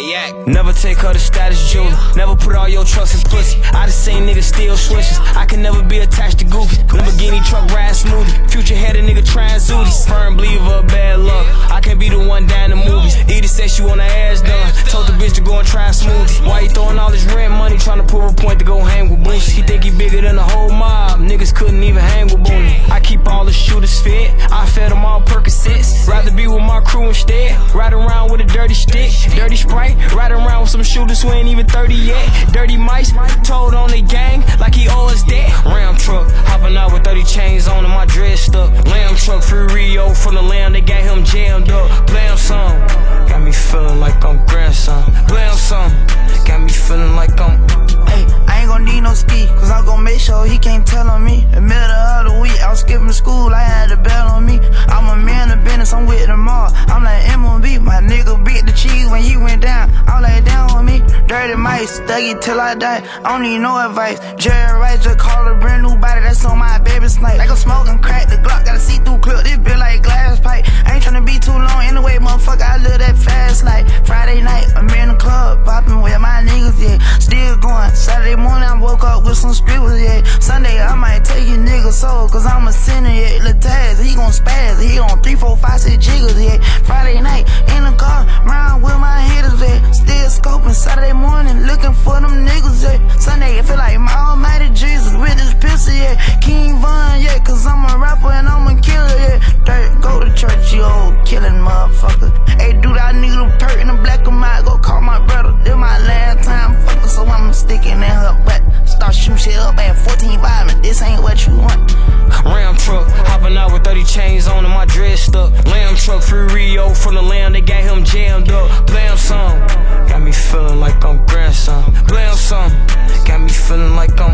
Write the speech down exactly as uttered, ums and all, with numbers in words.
Zodiac. Never take her to status jeweler. Never put all your trust in pussy. I just seen niggas steal switches. I can never be attached to Goofy. Lamborghini truck ride smoothie. Future had a nigga trying zooties. Firm believer of bad luck. I can't be the one down the movies. Edie said she want her ass done. Told the bitch to go and try smoothies. Why he throwing all this rent money? Trying to prove a point to go hang with Boosie. He think he bigger than the whole mob. Niggas couldn't even hang with Booney. I keep all the shooters fed. I fed them all Percocets. Rather be with my crew instead. Ride around with a dirty stick. Dirty Sprite. Ride around with some shooters who ain't even thirty yet. Dirty mice. Told on the gang like he owe us debt. Ram truck. Hopping out with thirty chains on and my dread stuck. Lamb truck. Free Rio from the lamb. They got him jammed up. Blam some. Got me feeling like I'm grandson. Blam some. Got me feeling like I'm. Hey, I ain't gon' need no ski, cause I'm gon' make sure he can't tell on me. The middle of the week, I was skipping school, I had the bell on me. I'm a man of business, I'm with them all. I'm like M M B, my nigga beat the cheese when he went down. I'm like down on me, dirty mice, stuck it till I die. I don't need no advice. Jerry Rice just called a brand new body, that's on my baby snipe. Like I'm smoking crack, the Glock got a see-through clip, this bitch like glass pipe. I ain't tryna be too long anyway, motherfucker, I live that fast like Friday night, I'm in the club, popping with my niggas, yeah. Still going, Saturday morning I woke up with some scribbles, yeah. Sunday I might take your nigga soul, cause I'm a sinner, yeah. Lil Taz, he gon' spaz, he on three, four, five, six jiggers, yeah. Friday night, in the car, round with my hitters, yeah. Still scoping, Saturday morning, looking for them niggas, yeah. Sunday, I feel like my almighty Jesus with this pistol, yeah. King Von, yeah, cause I'm a rapper and I'm a killer, yeah. Dirt, go to church, you old killing motherfucker. Hey, dude, I need a perk in the black of my, go call my brother. This my last time, fucker, so I'm sticking in her butt. Start shooting shit up at fourteen vitamin, this ain't what you want. Ram truck, hopping out with thirty chains on and my dread stuck. Lamb truck, free Rio from the lamb, they got him jammed up. Blam some, got me feeling like I'm grandson. Blam some, got me feeling like I'm